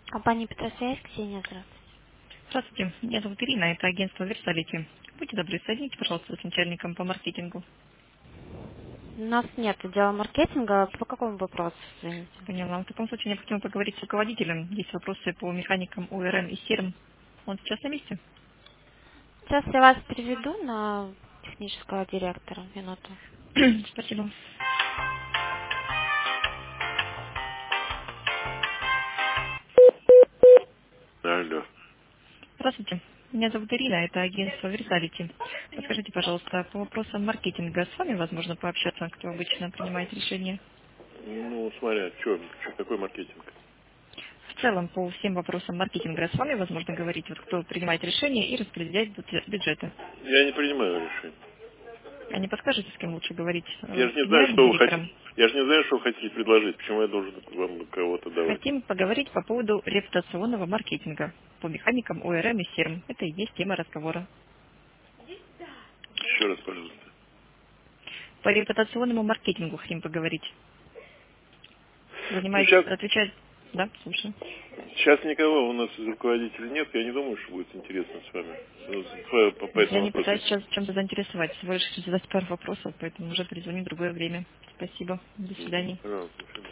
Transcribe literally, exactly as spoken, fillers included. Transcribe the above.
Компания Петросвязь, Ксения, здравствуйте. Здравствуйте, меня зовут Ирина, это агентство Версалити. Будьте добры, соедините, пожалуйста, с начальником по маркетингу. У нас нет отдела маркетинга. По какому вопросу, извините? Поняла. В таком случае необходимо поговорить с руководителем. Есть вопросы по механикам о эр эм и серм. Он сейчас на месте? Сейчас я вас переведу на технического директора. Минуту. Спасибо. Алло. Здравствуйте, меня зовут Ирина, это агентство Версалити. Подскажите, пожалуйста, по вопросам маркетинга с вами возможно пообщаться, кто обычно принимает решения? Ну, смотря, что, какой маркетинг? В целом, по всем вопросам маркетинга с вами возможно говорить, вот кто принимает решения и распределяет бюджет- бюджеты. Я не принимаю решений. А не подскажете, с кем лучше говорить? Я Э, же С не знаю, генеральным что вы хотите. директором? Я же не знаю, что вы хотите предложить. Почему я должен вам кого-то давать? Хотим поговорить по поводу репутационного маркетинга по механикам о эр эм и серм. Это и есть тема разговора. Еще раз, пожалуйста. По репутационному маркетингу хотим поговорить. Ну, Занимает, сейчас, отвечает... Да, слушаю. сейчас никого у нас из руководителей нет. Я не думаю, что будет интересно с вами. Ну, По, по- по Я этому не вопросу. пытаюсь сейчас чем-то заинтересовать, всего лишь хочу задать пару вопросов, поэтому уже перезвоню в другое время. Спасибо. До Мгм. свидания. Пожалуйста, до свидания.